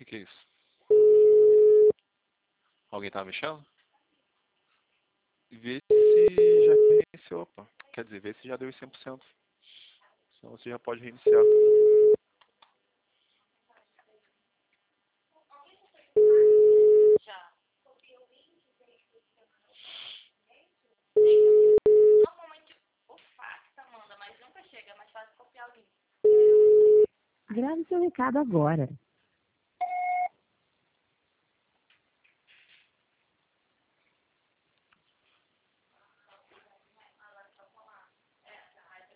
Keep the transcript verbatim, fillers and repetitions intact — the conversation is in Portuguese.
que é isso? Alguém tá mexendo? Vê se já reiniciou, pô. Quer dizer, vê se já deu os cem por cento. Senão você já pode reiniciar. Já. Normalmente o fax manda, mas nunca chega. É mais fácil copiar o link. Grave seu recado agora.